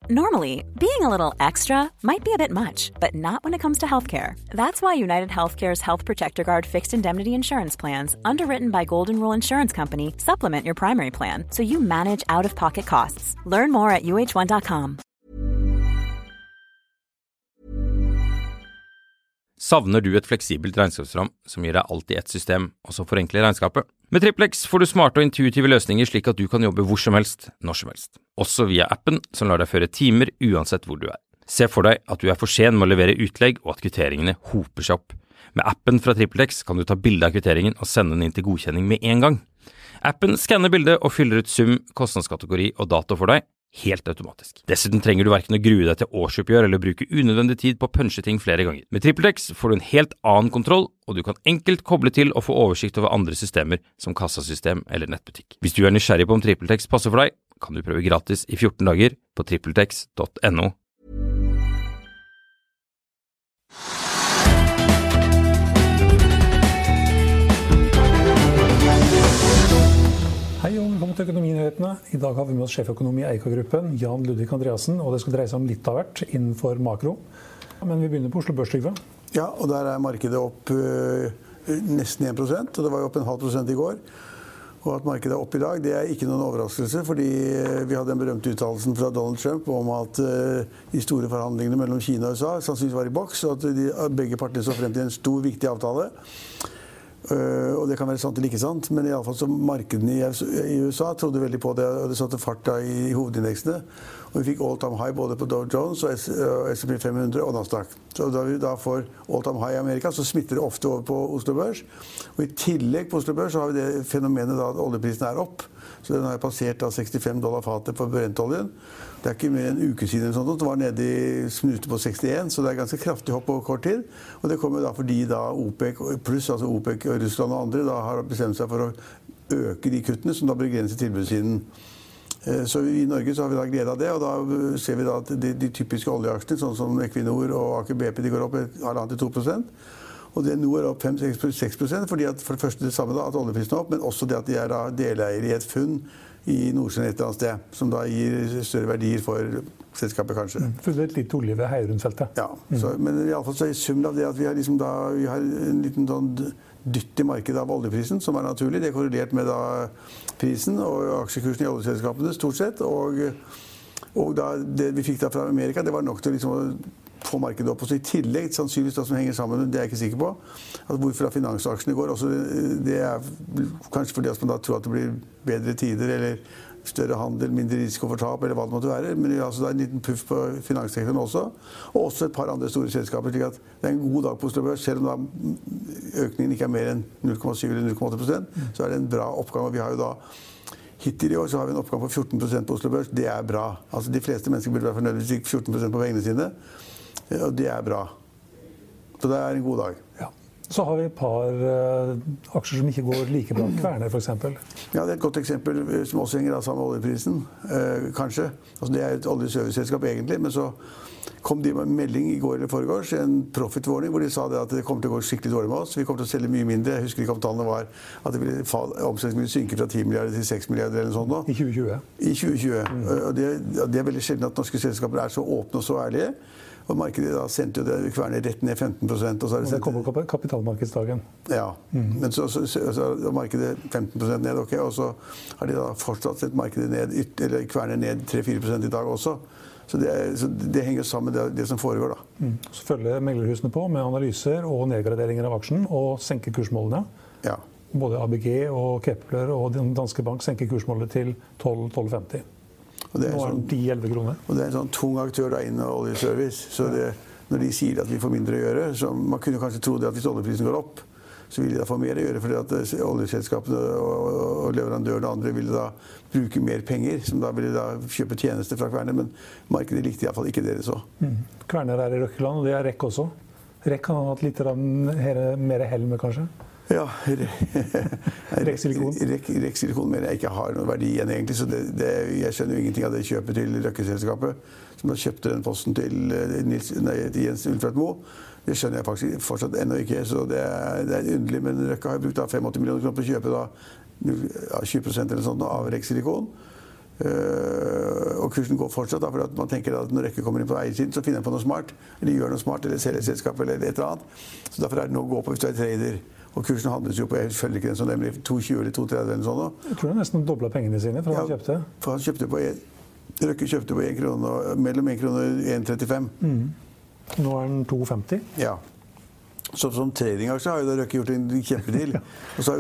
Normally, being a little extra might be a bit much, but not when it comes to healthcare. That's why United Healthcare's Health Protector Guard fixed indemnity insurance plans, underwritten by Golden Rule Insurance Company, supplement your primary plan so you manage out-of-pocket costs. Learn more at uh1.com. Savner du et fleksibelt regnskapsprogram som gir deg alt i ett system, og som forenkler regnskapet? Med TrippelX får du smarte og intuitive løsninger slik at du kan jobbe hvor som helst, når som helst. Også via appen som lar deg føre timer uansett hvor du er. Se for deg at du er for sen med å levere utlegg og at kvitteringene hoper seg opp. Med appen fra TrippelX kan du ta bilde av kvitteringen og sende den inn til godkjenning med en gang. Appen skanner bildet og fyller ut sum, kostnadskategori og dato for deg, helt automatisk. Dessuten trenger du hverken å grue deg til årsoppgjør eller bruke unødvendig tid på å punche ting flere ganger. Med TrippelX får du en helt annen kontroll, og du kan enkelt koble til og få oversikt over andre systemer som kassasystem eller nettbutikk. Hvis du er nysgjerrig på om TrippelX passer for deg, kan du prøve gratis i 14 dager på trippeltex.no. Hei og velkommen til Økonominyhetene. I dag har vi med oss sjeføkonom i Eika-gruppen, Jan Ludvig Andreassen, og det skal dreie seg om litt av hvert innenfor makro. Men vi begynner på Oslo Børs, Trygve. Ja, og der er markedet opp nesten 1%, og det var jo opp 0,5% i går. Og at markedet er opp i dag, det er ikke noen overraskelse, fordi vi hadde den berømte uttalelsen fra Donald Trump om at de store forhandlingene mellom Kina og USA sannsynligvis var i boks, og at begge partene så frem til en stor, viktig avtale. Og det kan være sant eller ikke sant, men i alle fall så markedene i USA trodde veldig på det, og det satte fart da i hovedindeksene. Og vi fikk all-time high både på Dow Jones og S&P 500 og Nasdaq. Så da vi da får all-time high i Amerika, så smitter det ofte over på Oslo Børs. Og i tillegg på Oslo Børs så har vi det fenomenet da at oljeprisen er opp. Så den har passert da $65 fatet for brentoljen. Det er ikke mer enn en uke siden sånn, det var nede i snute på 61, så det er ganske kraftig hopp på kort tid. Og det kommer da fordi da OPEC pluss, altså OPEC og Russland og andre, da har bestemt seg for å øke de kuttene som da begrenser tilbudssiden. Så i Norge så har vi da glede av det, og da ser vi da at de typiske oljeaksjene, sånn som Equinor og Aker BP, de går opp 1,5–2%. Og det nå er opp 5–6%, fordi at for det første det samme da, at oljeprisen er opp, men også det at de er da deleier i et funn i Nordsjøen et eller annet sted, som da gir større verdier for selskapet kanskje. Funnet litt olje ved Heirundfeltet. Ja, men i alle fall så er summen av det at vi har, liksom da, vi har en liten sånn dytt i markedet av oljeprisen, som er naturlig. Det er korrelert med da prisen og aksjekursen i oljeselskapene stort sett, og da det vi fikk da fra Amerika, det var nok til liksom få markedet opp. Og så i tillegg, sannsynligvis det som henger sammen, det er jeg ikke sikker på, at hvorfor finansaksjene går. Også det er kanskje fordi at man da tror at det blir bedre tider, eller større handel, mindre risiko for tap, eller hva det måtte være. Men altså, det er en liten puff på finanssektoren også. Og også et par andre store selskaper, slik at det er en god dag på Oslo Børs. Selv om da økningen ikke er mer enn 0,7 eller 0,8%, så er det en bra oppgang. Og vi har jo da hittil i år så har vi en oppgang på 14% på Oslo Børs. Det er bra. Altså de fleste mennesker burde være fornøyd hvis de gikk 14% på vegne sine. Og det er bra. Så det er en god dag. Ja. Så har vi et par aksjer som ikke går like bra. Kværner for eksempel. Ja, det er et godt eksempel som også henger sammen med oljeprisen, kanskje. Altså det er et oljeserviceselskap egentlig, men så kom de med en melding i går eller foregårs, en profit warning, hvor de sa det at det kommer til å gå skikkelig dårlig med oss. Vi kommer til å selge mye mindre. Jeg husker ikke om tallene var at omsetningen ville synke fra 10 milliarder til 6 milliarder eller noe sånt nå. I 2020. I 2020. Og det er veldig sjelden at norske selskaper er så åpne og så ærlige. Og markedet da sendte jo det Kværner rett ned 15%. Og så det kommer på kapitalmarkedsdagen. Ja, men så markedet 15% ned, ok, og så har de da fortsatt sett markedet ned, eller Kværner ned 3–4% i dag også. Så det henger sammen med det som foregår da. Så følger meglerhusene på med analyser og nedgraderinger av aksjen og senker kursmålene. Ja. Både ABG og Kepler og Danske Bank senker kursmålet til 12–12,50. Og det er sånn 10–11 kroner. Og det er en sånn tung aktør da innen oljeservice. Så når de sier at vi får mindre å gjøre, så man kunne kanskje tro det at hvis oljeprisen går opp, så vil de da få mer å gjøre, fordi at oljeselskapene og leverandørene og andre ville da bruke mer penger, som da ville da kjøpe tjenester fra Kværner, men markedet likte i hvert fall ikke det så. Kværner er i Røkkeland, og det er REC også. REC har hatt litt mer hell med, kanskje? Ja, REC-silikon. REC-silikon mener jeg ikke har noen verdi igjen egentlig, så jeg skjønner jo ingenting av det kjøpet til Røkke-selskapet, som da kjøpte den posten til Jens Ulfred Moe. Det skjønner jeg faktisk fortsatt ennå ikke, så det er underlig, men Røkke har brukt da 85 millioner kroner på å kjøpe da 20% eller sånt av REC-silikon. Og kursen går fortsatt, da, for at man tenker at når Røkke kommer inn på eiersiden, så finner han på noe smart, eller gjør noe smart, eller selger selskap, eller et eller annet. Så derfor det nå å gå på hvis du er trader. Og kursen handles jo på, jeg følger ikke den som nemlig 2,20 eller 2,30 eller sånn. Jeg tror han nesten doblet pengene sine fra han kjøpte. For han kjøpte på Røkke kjøpte på 1 krone, mellom 1 krone og 1,35. Nå er den 2,50. Ja. Så som tradingaksje har jo Røkke gjort en kjempedeal. Og så har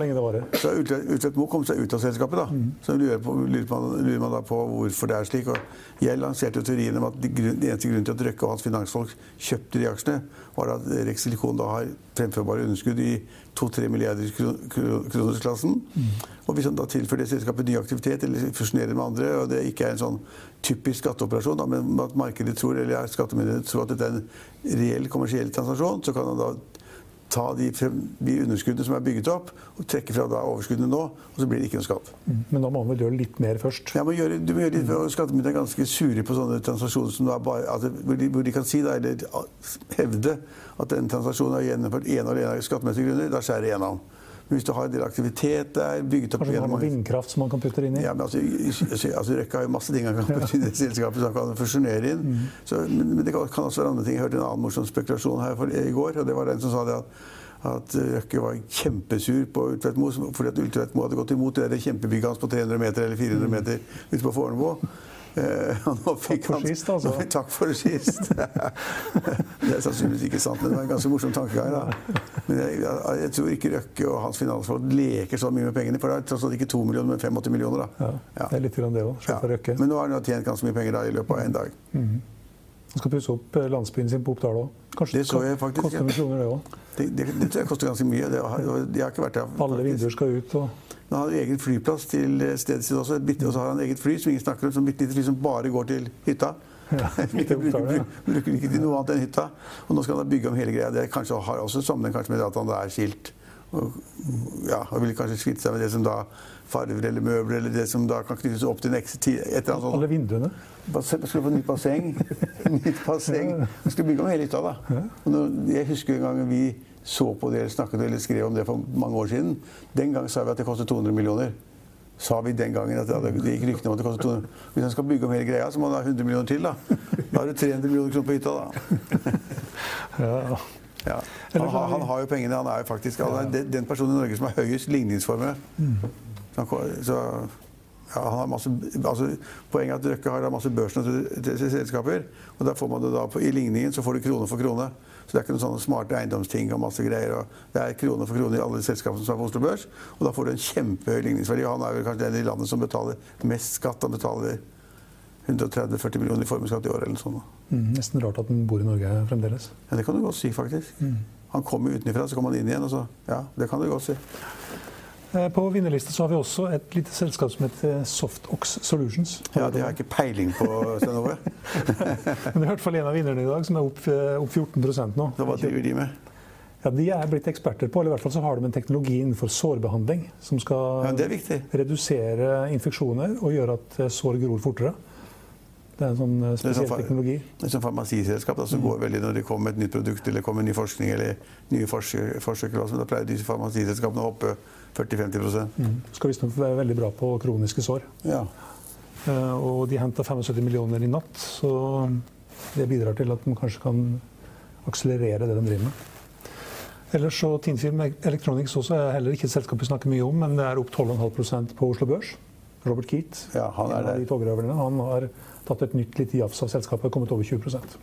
Utvedt Mo kommet seg ut av selskapet, da. Så lurer man da på hvorfor det er slik. Og jeg lanserte jo teorien om at den eneste grunnen til at Røkke og hans finansfolk kjøpte de aksjene, var at Rex Silicon da har fremførbare underskudd i 2-3 milliarder kronersklassen. Og hvis han da tilfører det selskapet ny aktivitet eller fusjonerer med andre, og det ikke er en sånn typisk skatteoperasjon, da, men at markedet tror, eller skattemyndighetene tror at dette er en reell kommersiell transaksjon, så kan han da ta de underskuddene som er bygget opp, og trekke fra da overskuddene nå, og så blir det ikke noe skatt. Men da må man vel gjøre litt mer først? Ja, du må gjøre litt, og skattemyndighetene er ganske sure på sånne transaksjoner som da bare, altså, hvor de kan si da, eller hevde at den transaksjonen er gjennomført en eller annen skattemessige grunner, da skjærer det gjennom. Men hvis du har en del aktivitet der, bygget opp... Kanskje man har vindkraft som man kan putte inn i? Ja, men altså Røkke har jo masse ting han kan putte inn i selskapet som han kan fusjonere inn. Men det kan også være andre ting. Jeg hørte en annen morsom spekulasjon her i går, og det var den som sa det at Røkke var kjempesur på Utvedt Mo, fordi at Utvedt Mo hadde gått imot det kjempebygget hans på 300 meter eller 400 meter ute på Fornebu. Takk for sist, altså. Takk for sist. Det er sannsynligvis ikke sant, men det var en ganske morsom tankegang. Da. Men jeg tror ikke Røkke og hans finansfolk leker så mye med pengene, for det er tross alt ikke 2 millioner, men 85 millioner. Da. Ja, det er litt grann det også, for Røkke. Men nå har han tjent ganske mye penger da, i løpet av en dag. Han skal pusse opp landsbyen sin på Oppdal også. Kanskje det så jeg faktisk, koster millioner det også. Det tror jeg koster ganske mye. Det har ikke vært der. Alle vinduer skal ut og... Han har egen flyplass til stedet sitt også, og så har han eget fly som ingen snakker om, som bitte lite fly som bare går til hytta. Ja, bruker ikke til noe annet enn hytta. Og nå skal han da bygge om hele greia. Det kanskje har også sammenheng kanskje med at han da er skilt. Og vil kanskje kvitte seg med det som da farver eller møbler, eller det som da kan knyttes opp til et eller annet sånt. Alle vinduene? Skulle få nytt basseng. Vi skulle bygge om hele hytta da. Og jeg husker en gang vi så på det, eller snakket eller skrev om det for mange år siden. Den gang sa vi at det kostet 200 millioner. Sa vi den gangen at det gikk ryktene om at det kostet 200. Hvis han skal bygge om hele greia, så må han ha 100 millioner til da. Da har du 300 millioner kroner på hytta da. Ja. Han har jo pengene, han er jo faktisk den personen i Norge som har høyest ligningsformue. Så han har masse, poenget er at Røkke har masse børsnoterede selskaper, og der får man det da i ligningen, så får du krone for krone. Så det er ikke noen sånne smarte eiendomsting og masse greier. Og det er krone for krone i alle selskapene som er på Oslo Børs, og da får du en kjempehøy ligningsverdi. Og han er vel kanskje den i landet som betaler mest skatt. Han betaler 130-40 millioner i formuesskatt i år eller noe sånt. Nesten rart at han bor i Norge fremdeles. Ja, det kan du godt si faktisk. Han kommer utenfra, så kommer han inn igjen, og så, ja, det kan du godt si. På vinnerlisten så har vi også et lite selskap som heter Softox Solutions. Ja, det har jeg ikke peiling på, Sten Ove. Men det er i hvert fall en av vinnerne i dag, som er opp 14% nå. Så hva driver de med? Ja, de er blitt eksperter på, eller i hvert fall så har de en teknologi innenfor sårbehandling, som skal redusere infeksjoner og gjøre at sår gror fortere. Det er en sånn spesiell teknologi. Det er et sånn farmasiselskap som går veldig når det kommer et nytt produkt, eller kommer ny forskning, eller nye forsøk. Da pleier disse farmasiselskapene å hoppe 40-50%. Skal visst være veldig bra på kroniske sår. Ja. Og de hentet 75 millioner i natt, så det bidrar til at man kanskje kan akselerere det de driver med. Ellers så Tinfilm Electronics også er heller ikke et selskap vi snakker mye om, men det er opp 12,5% på Oslo Børs. Robert Keat, han er de togrøverne, han har tatt et nytt litt jafs av selskapet, kommet over 20%.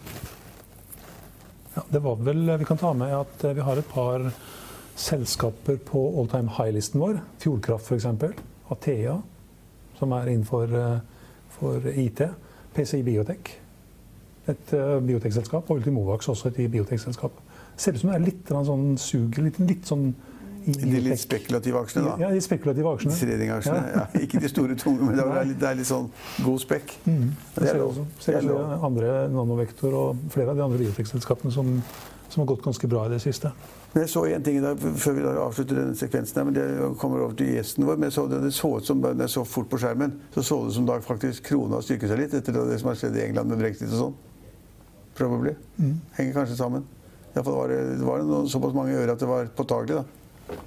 Ja, det var vel, vi kan ta med at vi har et par selskaper på all-time high-listen vår. Fjordkraft for eksempel, Atea, som er innenfor for IT, PCI Biotech, et biotekselskap, og Ultimovax også et biotekselskap. Ser ut som det er litt sånn sug, litt sånn de litt spekulative aksjene da? Ja, de spekulative aksjene. Trading-aksjene, ja. Ikke de store tunge, men det er litt sånn god spekk. Det ser også andre Nanovektor og flere av de andre biotekselskapene som har gått ganske bra i det siste. Men jeg så en ting i dag, før vi avslutter denne sekvensen her, men det kommer over til gjesten vår, men det så ut som, når jeg så fort på skjermen, så det som da faktisk krona styrket seg litt etter det som har skjedd i England med Brexit og sånn. Probably. Henger kanskje sammen. I hvert fall var det såpass mange øre at det var påtagelig da.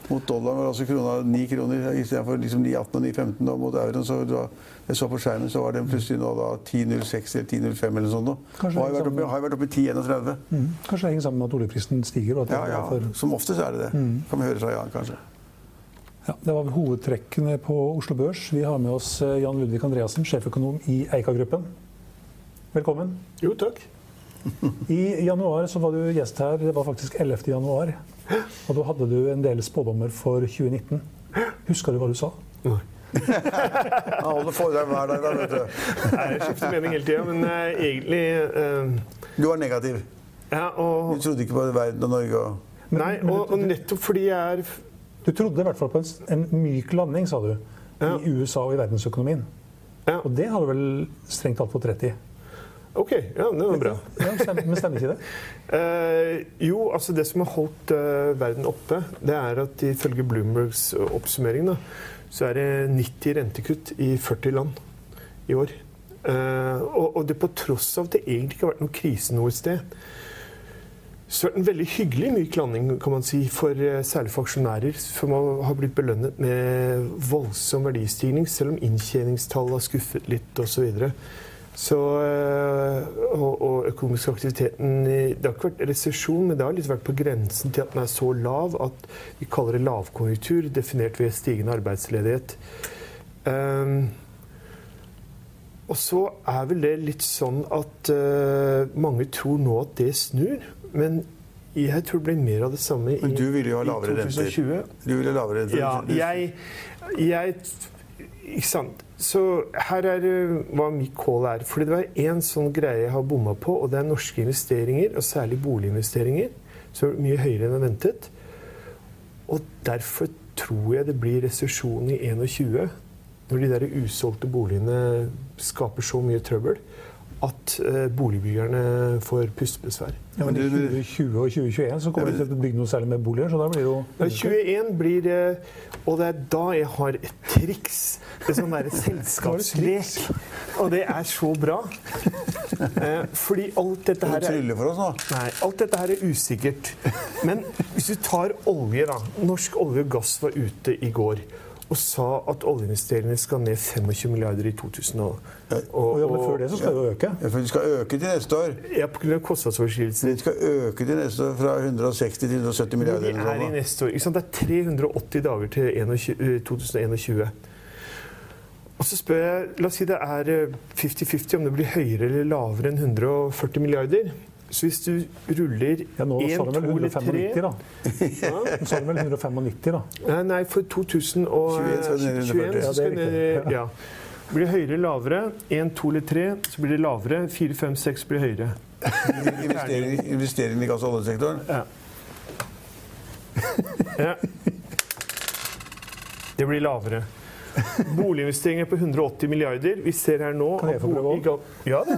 Mot dollaren var altså krona 9 kroner i stedet for liksom 9,18 og 9,15 og mot euroen. Så jeg så på skjermen, så var den plutselig nå da 10,06 eller 10,05 eller sånn nå. Og har vært oppe i 10,31. Kanskje det henger sammen med at oljeprisen stiger? Og at ja. Som oftest er det det. Kan vi høre fra Jan, kanskje. Ja, det var hovedtrekkene på Oslo Børs. Vi har med oss Jan Ludvig Andreassen, sjeføkonom i Eika-gruppen. Velkommen. Jo, takk. I januar så var du gjest her, det var faktisk 11. januar. Og da hadde du en del spådommer for 2019. Husker du hva du sa? Nei. Han holder foredrag hver dag, da, vet du. Jeg skifter mening hele tiden, men egentlig... Du var negativ. Ja, og... Du trodde ikke på verden og Norge og... Nei, og nettopp fordi jeg er... Du trodde i hvert fall på en myk landing, sa du, i USA og i verdensøkonomien. Ja. Og det har du vel strengt tatt fått rett i? Ok, ja, det var bra. Ja, men stemmer ikke det? Jo, altså det som har holdt verden oppe, det er at ifølge Bloombergs oppsummering da, så er det 90 rentekutt i 40 land i år. Og det på tross av at det egentlig ikke har vært noen krise noe sted. Så en veldig hyggelig myk landing, kan man si, særlig for aksjonærer, for man har blitt belønnet med voldsom verdistigning, selv om inntjeningstall har skuffet litt og så videre. Og økonomisk aktiviteten, det har ikke vært resesjon, men det har litt vært på grensen til at den er så lav at vi kaller det lavkonjunktur, definert ved stigende arbeidsledighet. Og så er vel det litt sånn at mange tror nå at det snur, men jeg tror det blir mer av det samme i 2020. Men du ville jo ha lavere renter. Du ville ha lavere renter. Ja, ikke sant. Så her er hva mitt call er. Fordi det var en sånn greie jeg har bommet på, og det er norske investeringer, og særlig boliginvesteringer, som er mye høyere enn jeg ventet. Og derfor tror jeg det blir resesjon i 2021, når de der usolgte boligene skaper så mye trøbbel, at boligbyggerne får pustebesvær. Ja, men i 2020 og 2021 så kommer det til å bygge noe særlig med boliger, så da blir det jo... 2021 blir det, og det er da jeg har et triks, det sånn der selskapslek, og det er så bra. Fordi alt dette her Nei, alt dette her er usikkert. Men hvis du tar olje da, Norsk olje og gass var ute i går, og sa at oljeinvesteringene skal ned 25 milliarder i 2000. Men før det så skal det jo øke. Ja, for de skal øke til neste år. Ja, på grunn av kostnadsoverskridelsen. De skal øke til neste år fra 160 til 170 milliarder. De er i neste år. Det er 380 dager til 2021. Og så spør jeg, la oss si det er 50-50 om det blir høyere eller lavere enn 140 milliarder. Så hvis du ruller 1, 2 eller 3... Ja, nå sa du vel 195 da. Nei, for 2021 så skal det blir høyere, lavere. 1, 2 eller 3, så blir det lavere. 4, 5, 6 blir høyere. Investeringen i gass- og oljesektoren? Ja. Det blir lavere. Boliginvesteringer på 180 milliarder. Vi ser her nå... Kan jeg få prøve? Ja, det.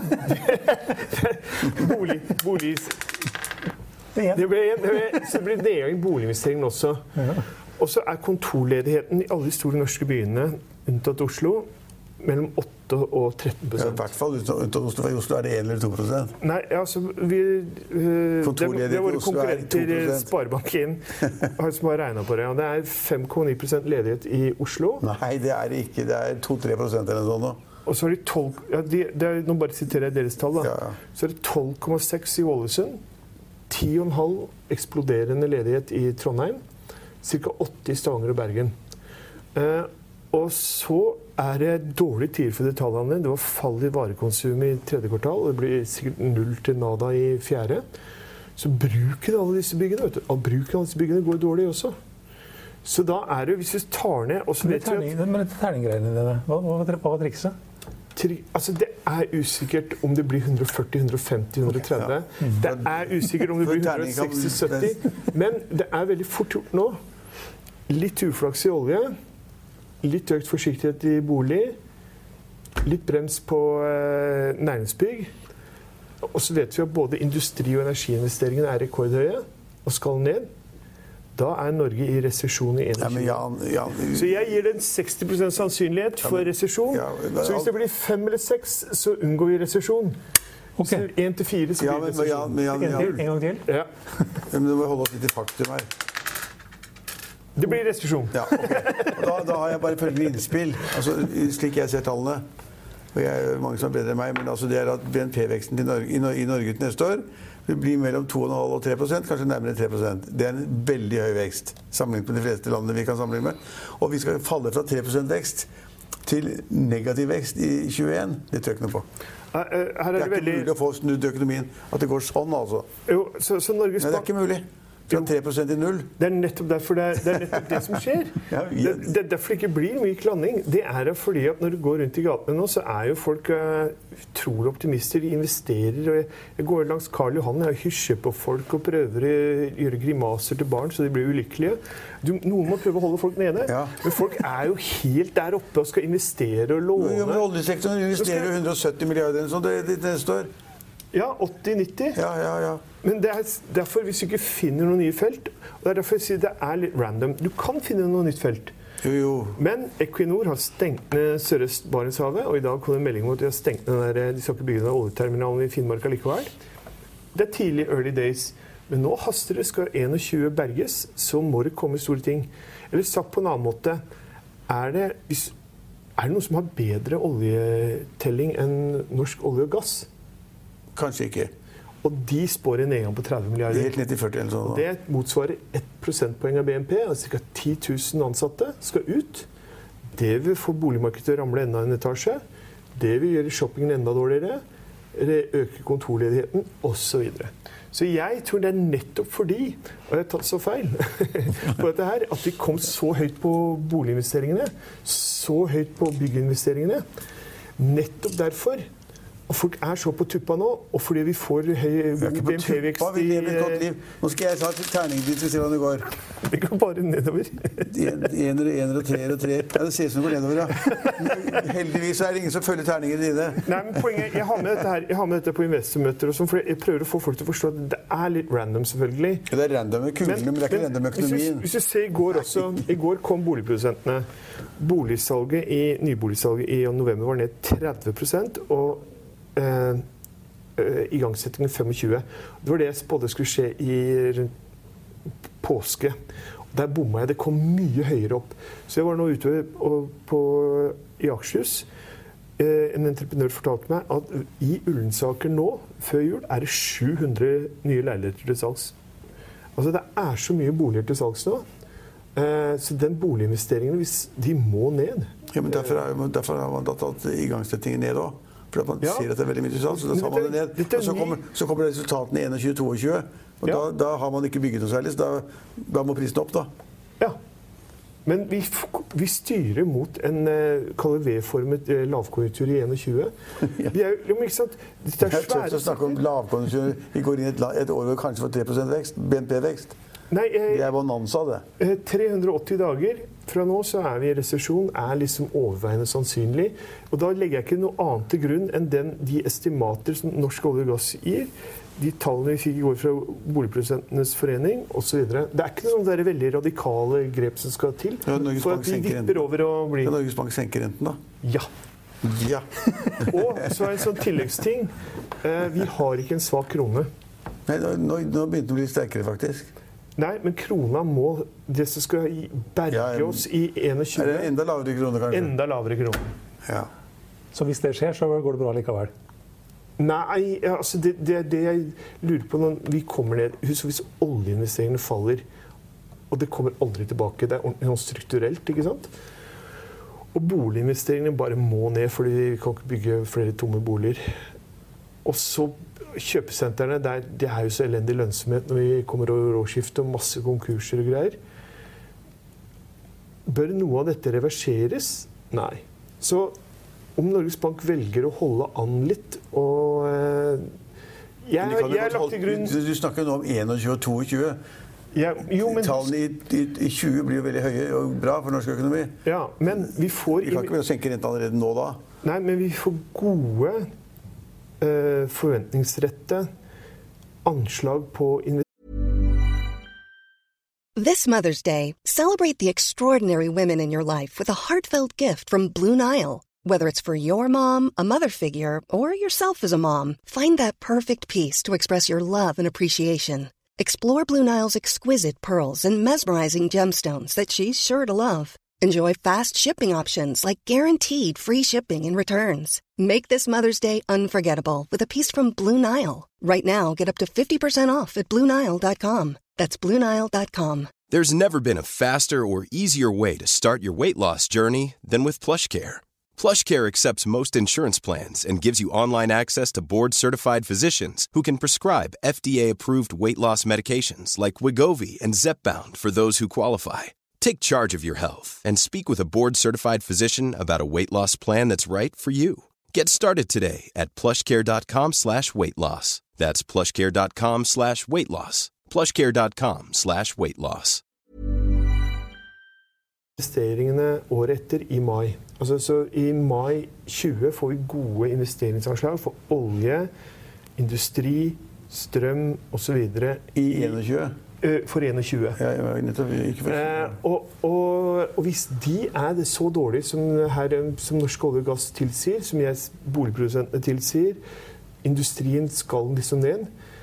Det blir nedgang i boliginvesteringen også. Og så er kontorledigheten i alle de store norske byene, unntatt Oslo, mellom 8 og 13%. Ja, i hvert fall unntatt Oslo, for i Oslo er det 1 eller 2%. Nei, altså, det er våre konkurrenter Sparebanken som har regnet på det. Og det er 5,9% ledighet i Oslo. Nei, det er det ikke. Det er 2-3% eller noe sånt. Og så er det 12... nå bare siterer jeg deres tall da. Ja. Så er det 12,6 i Ålesund. 10,5 eksploderende ledighet i Trondheim. Cirka 80 i Stavanger og Bergen. Og så er det dårlig tid for detaljhandelen. Det var fall i varekonsum i 3. kvartal, og det blir sikkert 0 til nada i 4. Så bruker alle disse byggene, vet du. Bruker alle disse byggene går dårlig også. Så da er det, hvis du tar ned... Men dette terninggreiene dine, hva var trikset? Altså, det er usikkert om det blir 140, 150, 130. Okay, det er usikkert om det blir 160, 70. Men det er veldig fort gjort nå. Litt uflaks i olje. Litt økt forsiktighet i bolig. Litt brems på næringsbygg. Og så vet vi at både industri- og energiinvesteringene er rekordhøye og skal ned. Da er Norge i resesjon i 2021. Så jeg gir det en 60% sannsynlighet for resesjon. Så hvis det blir 5 eller 6, så unngår vi resesjon. Okay. 1 til 4 så blir resesjon. En gang til? Ja. Men du må holde oss litt i faktum her. Det blir resesjon. Ja, okay. Da har jeg bare følgende innspill. Altså, slik jeg ser tallene, og jeg er mange som er bedre enn meg, men altså det at BNP-veksten i Norge til neste år vil bli mellom 2,5 og 3%, kanskje nærmere 3%. Det er en veldig høy vekst, sammenlignet med de fleste landene vi kan sammenligne med. Og vi skal falle fra 3% vekst til negativ vekst i 21. Det tror jeg ikke noe på. Det er ikke mulig å få snudd økonomien, at det går sånn altså. Jo, så Norges Bank... Nei, det er ikke mulig. Fra 3% i null. Det er nettopp derfor det er nettopp det som skjer. Det er derfor det ikke blir mye klandring. Det er fordi at når du går rundt i gatene nå, så er jo folk utrolig optimister. De investerer. Og jeg går langs Karl Johan, jeg hysjer på folk og prøver å gjøre grimaser til barn, så de blir ulykkelige. Noen må prøve å holde folk nede. Ja. Men folk er jo helt der oppe og skal investere og låne. Jo, men oljesektoren investerer jo 170 milliarder sånn det neste år. Ja, 80-90. Ja. Men det er derfor hvis du ikke finner noe nye felt, og det er derfor jeg sier det er litt random. Du kan finne noe nytt felt. Jo. Men Equinor har stengt ned Sørøst Barentshavet, og i dag kom det en melding om at de har stengt ned de skal ikke bygge den oljeterminalen i Finnmark likevel. Det er tidlig early days. Men nå haster det, skal 21 berges, så må det komme store ting. Eller sagt på en annen måte, er det noen som har bedre oljetelling enn norsk olje og gass? Kanskje ikke. Og de spår en nedgang på 30 milliarder. Helt ned til 40 eller sånn. Det motsvarer 1 prosentpoeng av BNP, altså ca. 10 000 ansatte skal ut. Det vil få boligmarkedet til å ramle enda en etasje. Det vil gjøre shoppingen enda dårligere. Det øker kontorledigheten, og så videre. Så jeg tror det er nettopp fordi, og jeg har tatt så feil på dette her, at vi kom så høyt på boliginvesteringene, så høyt på bygginvesteringene. Nettopp derfor. Og folk er så på tuppa nå, og fordi vi får høy BNP-vekst Hva vil leve et godt liv? Nå skal jeg ta terningen dit og se hvordan det går. Det går bare nedover. Ener og treer og treer. Ja, det ser ut som det går nedover, ja. Heldigvis er det ingen som følger terninger dine. Nei, men poenget, jeg har med dette på investormøter og sånn, for jeg prøver å få folk til å forstå at det er litt random, selvfølgelig. Ja, det er random med kulene, men det er ikke random med økonomien. Hvis du ser i går kom boligprodusentene. Nyboligsalget i november var ned 30%, og igangsettingen 25. Det var det jeg spådde skulle skje rundt påske. Der bomma jeg. Det kom mye høyere opp. Så jeg var nå ute i Akershus. En entreprenør fortalte meg at i Ullensaker nå, før jul, er det 700 nye leiligheter til salgs. Altså det er så mye boliger til salgs nå. Så den boliginvesteringen, de må ned. Ja, men derfor har man tatt igangsettingen ned også. For at man ser at det er veldig mye til salg, så da tar man det ned. Og så kommer resultatene 21-22, og da har man ikke bygget noe særlig, så da må prisen opp da. Ja, men vi styrer mot en V-formet lavkonjunktur i 21. Vi er jo ikke sant? Det er svært å snakke om lavkonjunktur. Vi går inn et år hvor kanskje får 3% vekst, BNP-vekst. Nei, det er bonanza, det. 380 dager fra nå så er vi i resesjon, er liksom overveiende sannsynlig. Og da legger jeg ikke noe annet til grunn enn de estimater som Norsk olje og gass gir, de tallene vi fikk i går fra Boligprodusentenes forening, og så videre. Det er ikke noen veldig radikale grep som skal til for at vi vipper over og blir... Kan Norges Bank senke renten da? Ja. Og så er en sånn tilleggsting. Vi har ikke en svak krone. Nei, nå begynte det å bli sterkere faktisk. Nei, men krona må, det som skal berge oss i 21... Er det enda lavere krone, kanskje? Enda lavere krone. Ja. Så hvis det skjer, så går det bra likevel? Nei, altså det er det jeg lurer på når vi kommer ned. Husk hvis oljeinvesteringene faller, og det kommer aldri tilbake, det er noe strukturelt, ikke sant? Og boliginvesteringene bare må ned, fordi vi kan ikke bygge flere tomme boliger. Og så kjøpesentrene, det er jo så elendig lønnsomhet når vi kommer over råskifte og masse konkurser og greier. Bør noe av dette reverseres? Nei. Så om Norges Bank velger å holde an litt, og jeg har lagt til grunn... Du snakker nå om 21 og 22. Tallene i 20 blir jo veldig høye og bra for norsk økonomi. Ja, men vi får... Vi kan ikke begynne å senke renten allerede nå da. Nei, men vi får gode... forventningsrette anslag på This Mother's Day, celebrate the extraordinary women in your life with a heartfelt gift from Blue Nile. Whether it's for your mom, a mother figure, or yourself as a mom, find that perfect piece to express your love and appreciation. Explore Blue Nile's exquisite pearls and mesmerizing gemstones that she's sure to love. Enjoy fast shipping options like guaranteed free shipping and returns. Make this Mother's Day unforgettable with a piece from Blue Nile. Right now, get up to 50% off at BlueNile.com. That's BlueNile.com. There's never been a faster or easier way to start your weight loss journey than with PlushCare. PlushCare accepts most insurance plans and gives you online access to board-certified physicians who can prescribe FDA-approved weight loss medications like Wegovy and Zepbound for those who qualify. Take charge of your health and speak with a board-certified physician about a weight loss plan that's right for you. Get started today at plushcare.com/weight-loss. That's plushcare.com/weight-loss. plushcare.com/weight-loss. Investeringene året etter I mai. Altså, så I mai 20 får vi gode investeringsanslag for olje, industri, strøm og så videre. I 21? For 21. Ja, nettopp. Ikke for og hvis de det så dårlig som Norsk Olje og Gass tilsier, som boligprodusentene tilsier, industrien skal liksom ned,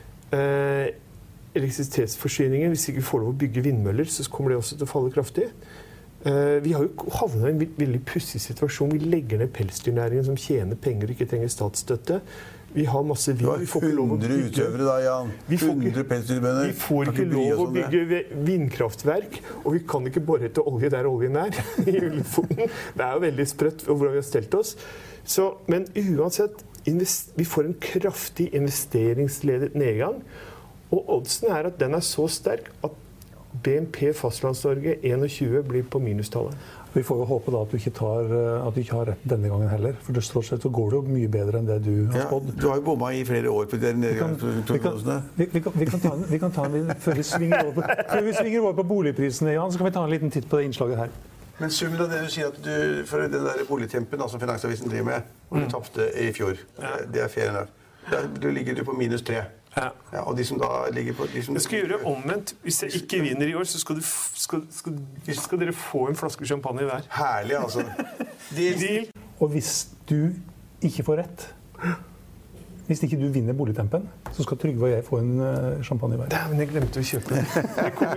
elektrisitetsforsyningen, hvis ikke vi får lov å bygge vindmøller, så kommer det også til å falle kraftig. Vi har jo havnet I en veldig pussig situasjon. Vi legger ned pelsdyrnæringen som tjener penger og ikke trenger statsstøtte. Vi har masse vind. Vi får 100 utøvere da, Jan. 100 pelsdyrbønder. Vi får ikke lov å bygge vindkraftverk, og vi kan ikke bore etter olje der oljen I Lofoten. Det jo veldig sprøtt hvordan vi har stelt oss. Men uansett, vi får en kraftig investeringsledet nedgang, og oddsen at den så sterk at BNP Fastlands-Norge 21 blir på minustallet. Vi får jo håpe da at du ikke har rett denne gangen heller, for det stort sett så går det jo mye bedre enn det du har spådd. Du har jo bommet I flere år på de nedgangsprognosene. Vi kan ta en før vi svinger over på boligprisene, Jan, så kan vi ta en liten titt på det innslaget her. Men summen av det du sier at du, for den der boligtempen som Finansavisen driver med, hvor du tappte I fjor, det fair enough. Du ligger på minus 3. Ja, og de som da ligger på... Jeg skal gjøre omvendt. Hvis jeg ikke vinner I år, så skal dere få en flaske champagne hver. Herlig, altså. Deal. Og hvis du ikke får rett, hvis ikke du vinner boligtempen, så skal Trygve og jeg få en champagne hver. Men jeg glemte å kjøpe den. Det kommer.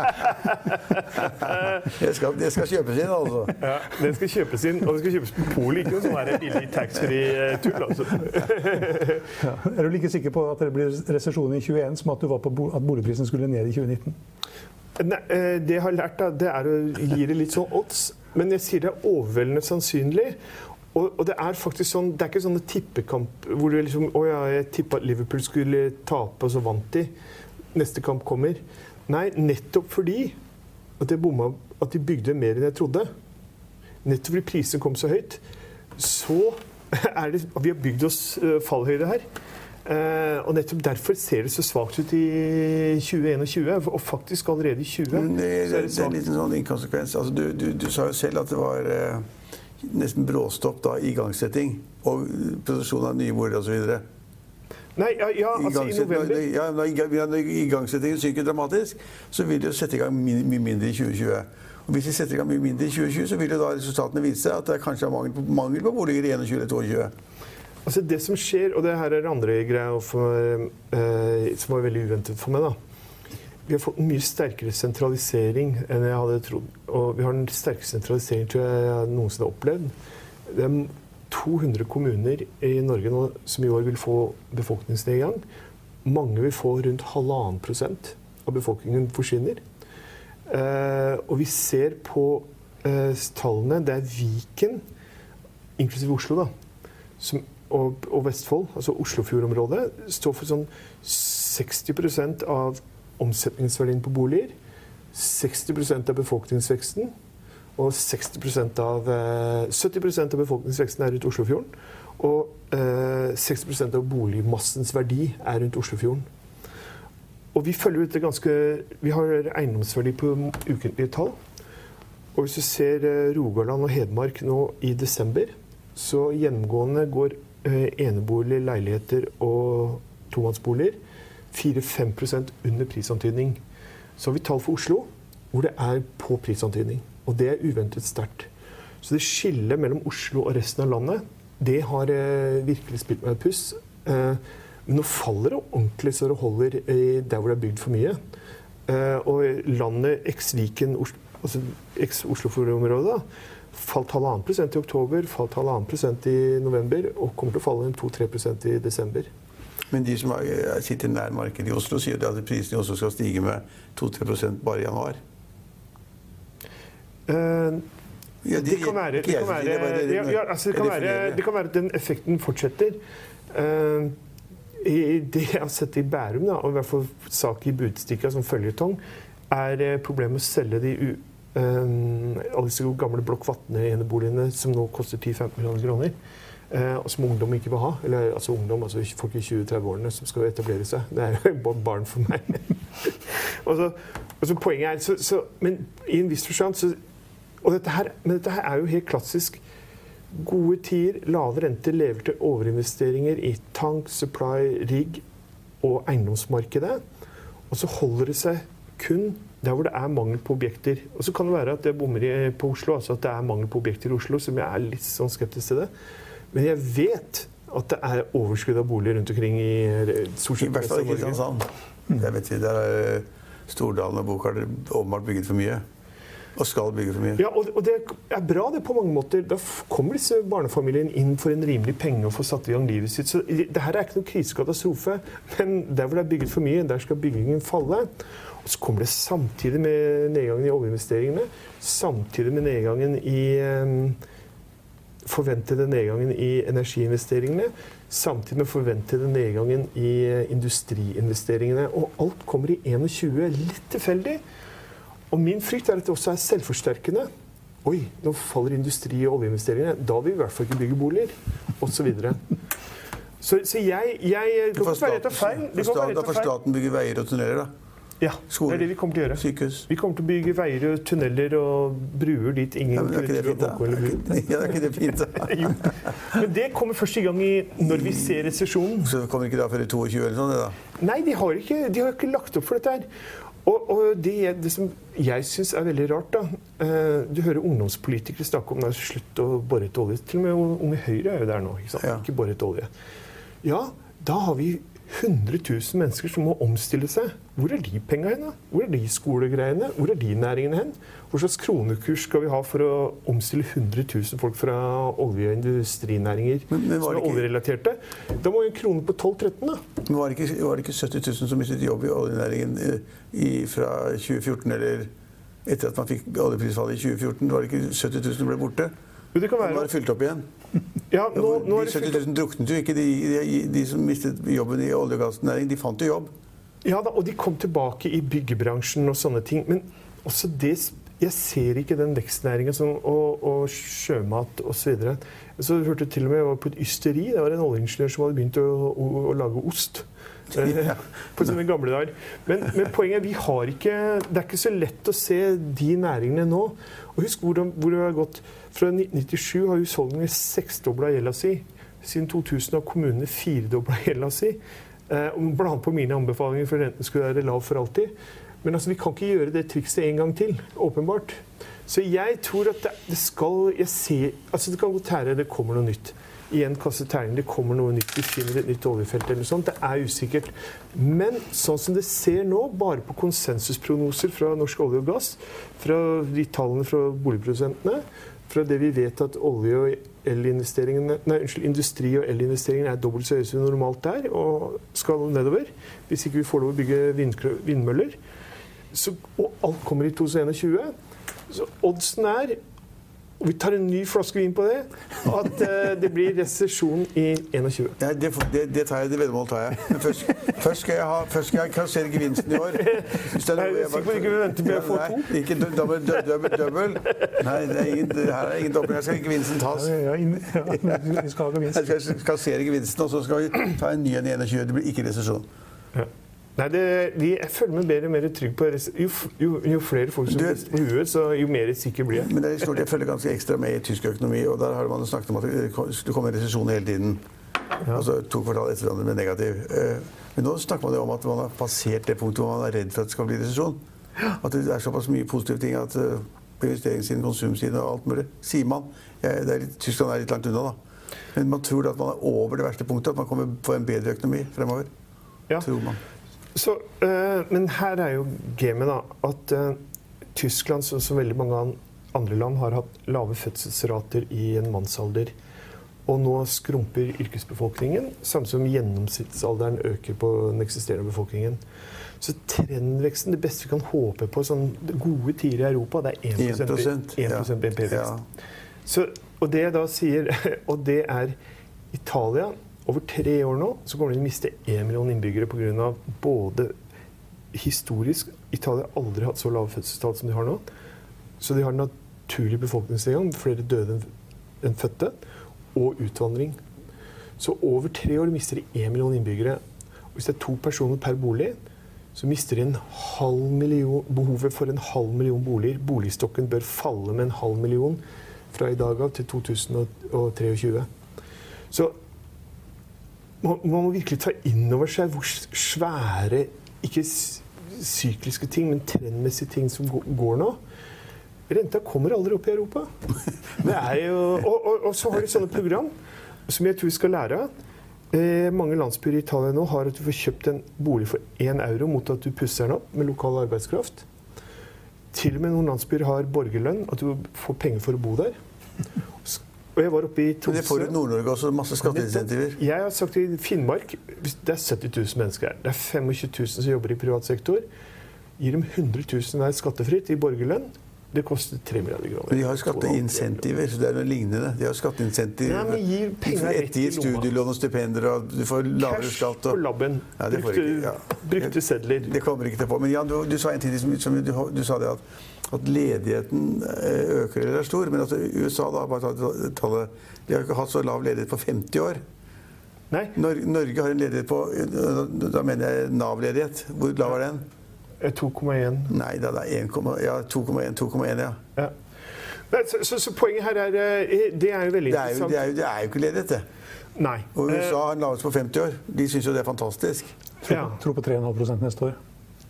Det skal kjøpes inn, altså. Ja, det skal kjøpes inn, og det skal kjøpes på Polen, ikke som billig tax-free-tull, altså. Ja. Du like sikker på at det blir resesjon I 21 som at du var på at boligprisen skulle ned I 2019? Nei, det jeg har lært da, det å gi det litt sånn odds, men jeg sier det overveldende sannsynlig. Og det faktisk sånn, det ikke sånne tippekamp hvor du liksom, jeg tippet at Liverpool skulle tape, og så vant de. Neste kamp kommer. Nei, nettopp fordi at de bygde mer enn jeg trodde. Nettopp fordi prisen kom så høyt. Så det, vi har bygd oss fallhøyde her. Og nettopp derfor ser det så svagt ut I 2021, og faktisk allerede I 20. Det en liten sånn inkonsekvens. Altså, du sa jo selv at det var... nesten bråstopp da I igangsetting og produksjon av nye boliger og så videre. Nei, altså I november. Ja, når igangsettingen synker dramatisk, så vil det jo sette I gang mye mindre I 2020. Og hvis de setter I gang mye mindre I 2020, så vil jo da resultatene vise at det kanskje mangel på boliger I 21 eller 22. Altså det som skjer, og det her andre greier som var veldig uventet for meg da, vi har fått en mye sterkere sentralisering enn jeg hadde trodd. Og vi har en sterkere sentralisering tror jeg noensinne har opplevd. Det 200 kommuner I Norge nå som I år vil få befolkningsnedgang. Mange vil få rundt 1,5% av befolkningen forsvinner. Og vi ser på tallene, det Viken, inklusive Oslo da, og Vestfold, altså Oslofjordområdet, står for sånn 60% av omsetningsverdien på boliger, 60% av befolkningsveksten, og 70% av befolkningsveksten rundt Oslofjorden, og 60% av boligmassens verdi rundt Oslofjorden. Og vi følger dette vi har eiendomsverdi på ukentlige tall, og hvis du ser Rogaland og Hedmark nå I desember, så gjennomgående går enebolig, leiligheter og tomannsboliger 4-5% under prisantydning. Så har vi tall for Oslo, hvor det på prisantydning. Og det uventet sterkt. Så det skillet mellom Oslo og resten av landet, det har virkelig spilt meg et puss. Men nå faller det ordentlig så det holder der hvor det bygd for mye. Og landet eks-Viken, altså eks-Oslofjord-området, falt 1,5% i oktober, falt 1,5% i november, og kommer til å falle 2-3% i desember. Men de som sitter nær markedet i Oslo, sier at prisen i Oslo skal stige med 2-3% bare i januar. Det kan være at den effekten fortsetter. Det jeg har sett i Bærum, og i hvert fall sak i Budstikka som følgetong, problemet å selge alle disse gamle Blokk Vatne-eneboligene som nå koster 10-15 millioner kroner. Og som ungdom ikke vil ha, eller altså ungdom, altså folk i 20-30-årene som skal etablere seg. Det jo bare barn for meg. og så poenget men i en viss forstand, men dette her jo helt klassisk. Gode tider, lave renter lever til overinvesteringer i tank, supply, rigg og eiendomsmarkedet. Og så holder det seg kun der hvor det mangel på objekter. Og så kan det være at det bommer på Oslo, altså at det mangel på objekter i Oslo, som jeg litt sånn skeptisk til det. Men jeg vet at det overskudd av boliger rundt omkring i I hvert fall ikke Kristiansand. Jeg vet ikke, der Stordalen og Bokart åpenbart bygget for mye. Og skal bygge for mye. Ja, og det bra det på mange måter. Da kommer disse barnefamiliene inn for en rimelig penge og får satt i gang livet sitt. Så det her ikke noen krisekatastrofe, men der hvor det bygget for mye, der skal byggingen falle. Og så kommer det samtidig med nedgangen i oljeinvesteringene, samtidig med nedgangen i forventede nedgangen i energiinvesteringene, samtidig med forventede nedgangen i industriinvesteringene. Og alt kommer i 21, litt tilfeldig. Og min frykt at det også selvforsterkende. Oi, nå faller industri- og oljeinvesteringene. Da vil vi i hvert fall ikke bygge boliger, og så videre. Så jeg kan ikke være rett og feil. Da får staten bygge veier og tunneler, da. Ja, det det vi kommer til å gjøre. Sykehus. Vi kommer til å bygge veier, tunneler og bruer dit ingen kvinner og balkonger bor. Ja, det ikke det fint, da. Men det kommer først i gang når vi ser resesjonen. Så kommer ikke da før i 22 eller sånn, det da? Nei, de har ikke lagt opp for dette her. Og det som jeg synes veldig rart, da. Du hører ungdomspolitikere snakke om slutt å bore etter olje. Til og med Unge Høyre jo der nå, ikke sant? Ja. Ikke bore etter olje. Ja, da har vi 100 000 mennesker som må omstille seg. Hvor de pengene hen? Hvor de skolegreiene? Hvor de næringene hen? Hvor slags kronekurs skal vi ha for å omstille 100 000 folk fra olje- og industrinæringer som oljerelaterte? Da må vi en krone på 12-13, da. Men var det ikke 70 000 som mistet jobb i oljenæringen fra 2014, eller etter at man fikk oljeprisfallet i 2014? Var det ikke 70 000 som ble borte? Det kan være. Nå det fylt opp igjen. Ja, nå de 70 000 druknet jo ikke. De som mistet jobben i olje- og gassnæringen, de fant jo jobb. Ja da, og de kom tilbake i byggebransjen og sånne ting. Men også det, jeg ser ikke den vekstnæringen og sjømat og så videre. Så jeg hørte til og med jeg var på et ysteri. Det var en oljeingeniør som hadde begynt å lage ost. På sånne gamle dager. Men poenget vi har ikke, det ikke så lett å se de næringene nå. Og husk hvor det har gått. Fra 1997 har husholdninger 6-doblet gjelda si. Siden 2000 har kommunene 4-doblet gjelda si. Blant annet på mine anbefalinger for renten skulle være lav for alltid. Men altså, vi kan ikke gjøre det trikset en gang til, åpenbart. Så jeg tror at det kan godt være det kommer noe nytt. Igjen kaste terning, det kommer noe nytt, vi finner et nytt oljefelt eller noe sånt. Det usikkert. Men sånn som det ser nå, bare på konsensusprognoser fra Norsk olje og gass, fra de tallene fra boligprodusentene, fra det vi vet at industri- og elinvesteringene dobbelt så høye som normalt og skal nedover, hvis ikke vi får lov å bygge vindmøller. Og alt kommer i 2021. Så oddsen og vi tar en ny flaske vin på det, at det blir resesjon i 21. Ja, det tar jeg, det veddemål tar jeg. Men først skal jeg kassere gevinsten i år. Jeg sikker på at ikke vi venter med å få to. Ikke dobbelt. Nei, her ingen dobbelt. Her skal gevinsten tas. Vi skal ha gevinst. Jeg skal kassere gevinsten, og så skal vi ta en ny en i 21. Det blir ikke resesjon. Ja. Nei, jeg føler meg bedre og mer trygg på jo flere folk som tester på huet, så jo mer sikker blir jeg. Men det stort, jeg følger ganske ekstra med i tysk økonomi, og der har man snakket om at det kommer en resesjon hele tiden. Ja. Altså 2 kvartal etter hverandre med negativ. Men nå snakker man jo om at man har passert det punktet hvor man redd for at det skal bli resesjon. At det såpass mye positive ting at på investeringssiden, konsumsiden og alt mulig, sier man. Tyskland litt langt unna, da. Men man tror at man over det verste punktet, at man kommer på en bedre økonomi fremover. Ja. Tror man. Så, men her jo gamet da, at Tyskland, som veldig mange andre land, har hatt lave fødselsrater i en mannsalder. Og nå skrumper yrkesbefolkningen, samt som gjennomsnittsalderen øker på den eksisterende befolkningen. Så trendveksten, det beste vi kan håpe på, sånn gode tider i Europa, det 1% BNP-vekst. Ja. Så, og det jeg da sier, og det Italia, over 3 år nå, så kommer de å miste 1 million innbyggere på grunn av både historisk, Italia har aldri hatt så lave fødselstall som de har nå, så de har naturlig befolkningsnedgang, flere døde enn fødte, og utvandring. Så over 3 år mister de 1 million innbyggere. Og hvis det 2 personer per bolig, så mister de behovet for 500 000 boliger. Boligstokken bør falle med 500 000 fra i dag av til 2023. Så man må virkelig ta inn over seg hvor svære, ikke sykliske ting, men trendmessige ting som går nå. Renta kommer aldri opp i Europa. Det jo, og så har de sånne program som jeg tror vi skal lære av. Mange landsbyer i Italia nå har at du får kjøpt en bolig for 1 euro mot at du pusser den opp med lokal arbeidskraft. Til og med noen landsbyer har borgerlønn, at du får penger for å bo der. Og jeg var oppe i Tromsø. Men det får i Nord-Norge også masse skatteinsentiver. Jeg har sagt i Finnmark, det 70 000 mennesker her. Det 25 000 som jobber i privat sektor. Gir dem 100 000 hver skattefritt i borgerlønn. Det koster 3 milliarder kroner. Men de har skatteinsentiver, så det noe lignende. De har skatteinsentiver. Nei, men gir penger rett i studielån og stipender, og du får lavere skatt. Cash på labben. Ja, det får ikke. Ja. Brukte sedler. Det kommer ikke til å få. Men Jan, du sa en tid som du sa det at ledigheten øker eller stor, men altså USA da, bare tallet, de har ikke hatt så lav ledighet på 50 år. Nei. Norge har en ledighet på, da mener jeg NAV-ledighet. Hvor lav den? 2,1. Nei, det 2,1, ja. Så poenget her det jo veldig interessant. Det jo ikke ledighet, det. Nei. Og USA har en lavest på 50 år. De synes jo det fantastisk. Tror på 3,5% neste år.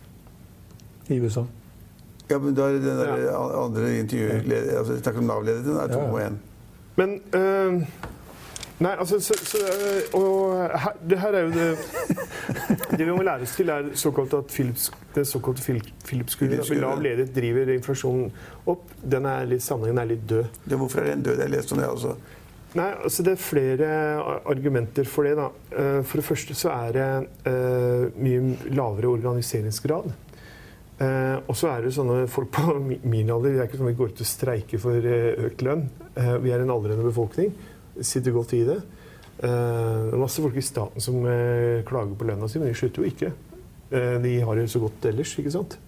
I USA. Ja, men da den der andre intervjuet, altså snakker om NAV-ledigheten, 2,1. Men... Nei, altså, det her jo det vi må lære oss til det såkalte Philips-kurven, at lav ledighet driver inflasjonen opp. Sammenhengen litt død. Ja, hvorfor den død? Jeg leste om det også. Nei, altså det flere argumenter for det da. For det første så det mye lavere organiseringsgrad. Og så det sånne folk på min alder, det ikke sånn at vi går ut og streiker for økt lønn. Vi en aldrende befolkning. Sitter godt i det. Det masse folk i staten som klager på lønna si, men de slutter jo ikke. De har det så godt ellers, ikke sant?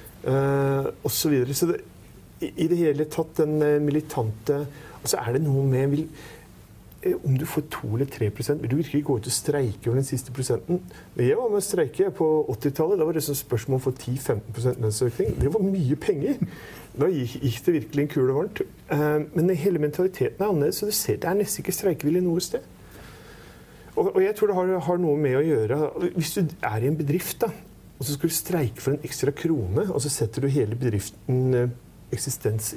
Og så videre. Så i det hele tatt den militante... Og så det noe med... om du får 2 eller 3%, vil du virkelig gå ut og streike over den siste prosenten? Jeg var med å streike på 80-tallet. Da var det sånn spørsmål om å få 10-15% lønnsøkning. Det var mye penger. Da gikk det virkelig en kule varmt. Men hele mentaliteten annerledes, så du ser det nesten ikke streikevillig noe sted. Og jeg tror det har noe med å gjøre. Hvis du i en bedrift, da, og så skal du streike for en ekstra krone, og så setter du hele bedriften eksistens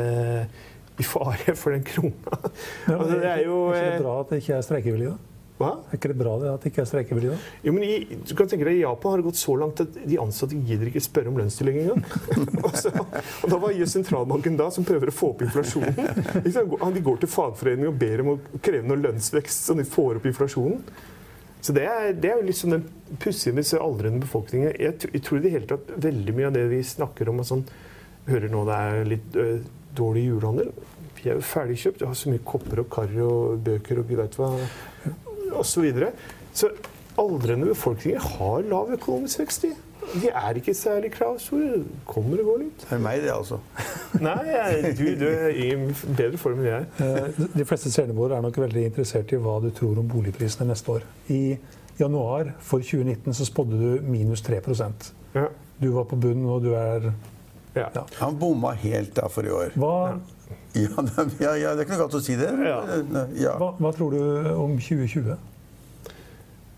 i fare for den krona. Ja, altså, det jo... Er ikke det bra at det ikke streikevillig da? Hva? Er ikke det bra det at det ikke streikevillig da? Jo, men du kan tenke deg, i Japan har det gått så langt at de ansatte gidder ikke spørre om lønnstillegg engang. og da var sentralbanken da som prøver å få opp inflasjonen. De går til fagforeningen og ber om å kreve noe lønnsvekst, så de får opp inflasjonen. Så det jo litt sånn den pussige med aldrende befolkningen. Jeg tror i det hele tatt veldig mye av det vi snakker om, og sånn, hører nå det litt dårlig julehandel. Vi jo ferdigkjøpt, jeg har så mye kopper og karrer og bøker og gud vet hva, og så videre. Så aldrende befolkninger har lav økonomisk vekst i. De ikke særlig kravstore. Kommer og går litt. Det meg det, altså. Nei, du i bedre form enn jeg. De fleste seerne våre nok veldig interessert i hva du tror om boligprisene neste år. I januar for 2019 så spådde du minus 3%. Ja. Du var på bunnen, og du Ja. Han bomma helt da for i år. Hva... Ja, det ikke noe galt å si det. Ja. Ja. Hva tror du om 2020?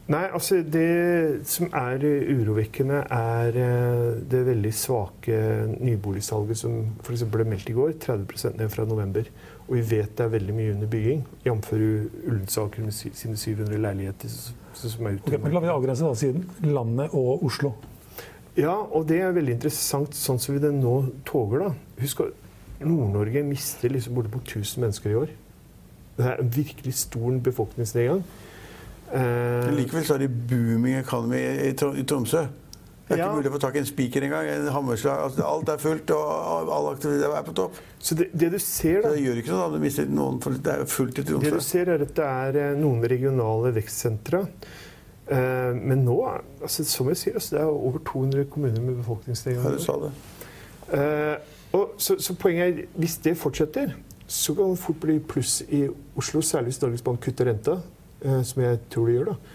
Nei, altså det som urovekkende det veldig svake nyboligsalget som for eksempel ble meldt I går, 30% ned fra november. Og vi vet det veldig mye under bygging, jamfører Ullensaker med sine 700 leiligheter som ute. Okay, men la vi avgrense da siden, landet og Oslo. Ja, og det veldig interessant, sånn som vi det nå toger da. Husk at Nord-Norge mister liksom borte på 1000 mennesker I år. Det en virkelig stor befolkningsnedgang. Likevel så det booming economy I Tromsø. Det ikke mulig å få tak I en speaker engang, en hammerslag. Altså, alt fullt, og all aktivitet på topp. Så det du ser da... Det gjør ikke sånn at du mister noen, for det fullt I Tromsø. Det du ser at det noen regionale vekstsentra. Men nå, altså, som jeg sier, altså, det over 200 kommuner med befolkningsnedgang. Ja, du sa det. Så poenget hvis det fortsetter, så kan det fort bli pluss I Oslo, særlig hvis Norges Bank kutter renta, som jeg tror de gjør da.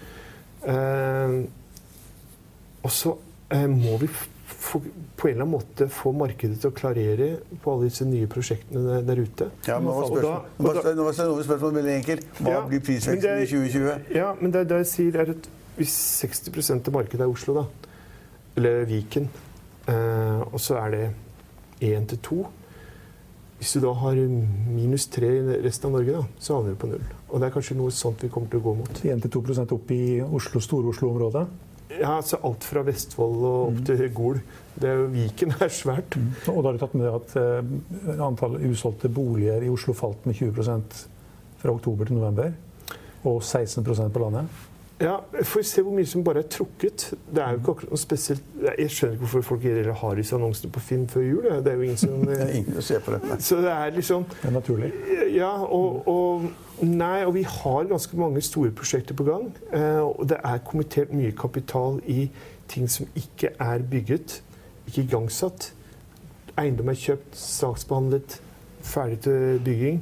Og så må vi på en eller annen måte få markedet til å klarere på alle disse nye prosjektene der ute. Ja, men nå var spørsmålet veldig enkelt. Hva blir prisveksten I 2020? Ja, men det jeg sier at hvis 60% av markedet Oslo da, eller Viken, og så det 1-2, hvis du da har -3 I resten av Norge da, så havner du på 0. Og det kanskje noe sånt vi kommer til å gå mot. 1-2% opp I Oslo, Stor-Oslo-området? Ja, altså alt fra Vestfold og opp til Gol. Det jo Viken svært. Og da har du tatt med det at antallet usolgte boliger I Oslo falt med 20% fra oktober til november, og 16% på landet. Ja, får vi se hvor mye som bare trukket. Det jo ikke akkurat noe spesielt. Jeg skjønner ikke hvorfor folk har disse annonsene på Finn før jul. Det jo ingen som... Det ingen å se på det. Så det liksom... Det naturlig. Ja, og vi har ganske mange store prosjekter på gang. Og det kommittert mye kapital I ting som ikke bygget, ikke igangsatt. Eiendom kjøpt, saksbehandlet, ferdig til bygging.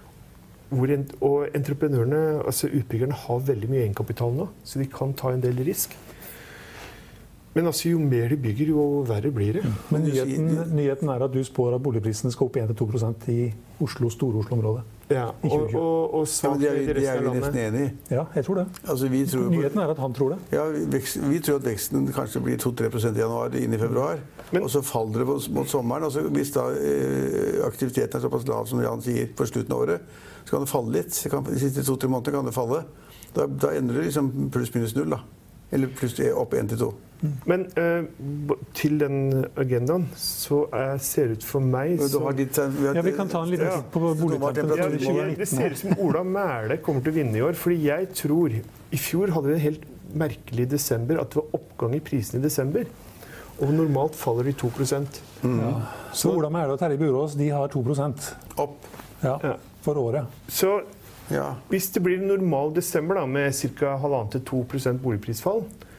Og entreprenørene, altså utbyggerne, har veldig mye egenkapital nå, så de kan ta en del risk. Men altså, jo mer de bygger, jo verre blir det. Men nyheten at du spår at boligprisene skal opp 1-2% I Oslo, Stor-Oslo-området. Ja, og svakt I resten av landet. Nesten enig I. Ja, jeg tror det. Altså, nyheten at han tror det. Ja, vi tror at veksten kanskje blir 2-3% I januar, inn I februar. Og så faller det mot sommeren. Altså, hvis da aktiviteten såpass lav som Jan sier på slutten av året, så kan det falle litt. De siste 2-3 måneder kan det falle. Da ender det liksom pluss-minus 0 da. Eller pluss opp 1-2. Men til den agendaen så ser det ut for meg så... Ja, vi kan ta en liten titt på boligtemperaturen. Det ser ut som Ola Mæhle kommer til å vinne I år, fordi jeg tror I fjor hadde vi en helt merkelig desember, at det var oppgang I prisen I desember. Og normalt faller de 2%. Ja. Så Ola Mæhle og Terje Burås, de har 2% opp. Ja, for året. Så hvis det blir en normal desember da, med cirka 1,5-2% boligprisfall,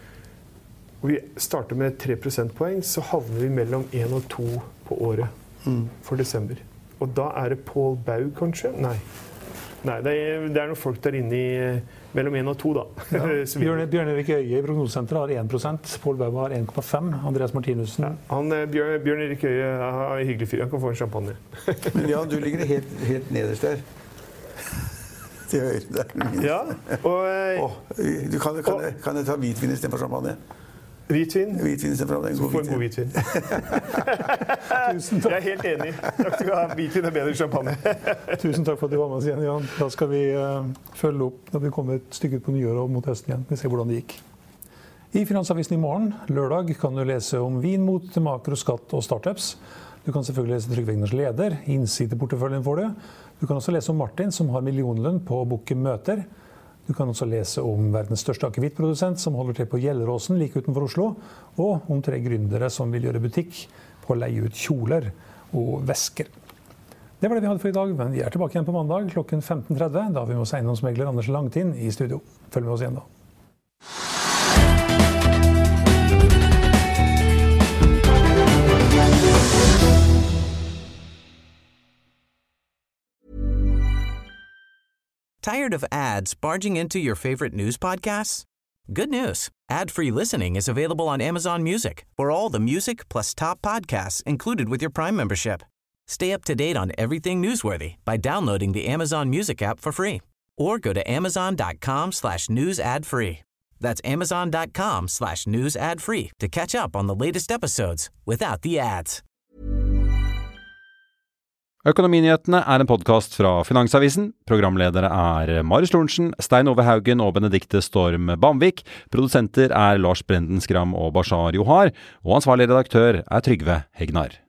og vi starter med 3 prosentpoeng, så havner vi mellom 1 og 2 på året for desember. Og da det Paul Baug kanskje? Nei, det noen folk der inne I mellom 1 og 2 da. Ja. Bjørn Erik Øye I prognosesenteret har 1%, Paul Baug har 1,5%, Andreas Martinussen. Ja, Bjørn Erik Øye en hyggelig fyr, han kan få en champagne. Men ja, du ligger helt nederst der. Til høyre der. Ja, og... Kan jeg ta hvitvin I stedet for champagne? Hvitvin? Hvitvin I stedet for en god hvitvin. Tusen takk. Jeg helt enig. Takk skal du ha. Hvitvin bedre enn champagne. Tusen takk for at du var med oss igjen, Jan. Da skal vi følge opp når vi kommer et stykke på nyåret og mot høsten igjen. Vi ser hvordan det gikk. I Finansavisen I morgen, lørdag, kan du lese om vin mot makroskatt og startups. Du kan selvfølgelig lese Trygve Egners leder, innsideporteføljen får du. Du kan også lese om Martin, som har millionlønn på å booke møter. Du kan også lese om verdens største akevittprodusent, som holder til på Gjelleråsen, like utenfor Oslo, og om 3 gründere som vil gjøre butikk på å leie ut kjoler og vesker. Det var det vi hadde for I dag, men vi tilbake igjen på mandag klokken 15:30, da vi må se eiendomsmegler Anders Langtin I studio. Følg med oss igjen da. Tired of ads barging into your favorite news podcasts? Good news. Ad-free listening is available on Amazon Music for all the music plus top podcasts included with your Prime membership. Stay up to date on everything newsworthy by downloading the Amazon Music app for free or go to amazon.com/news ad free. That's amazon.com/news ad free to catch up on the latest episodes without the ads. Økonominyhetene en podcast fra Finansavisen. Programledere Marius Lorentzen, Stein Ove Haugen og Benedikte Storm Bamvik. Produsenter Lars Brenden Skram og Bashar Johar. Og ansvarlig redaktør Trygve Hegnar.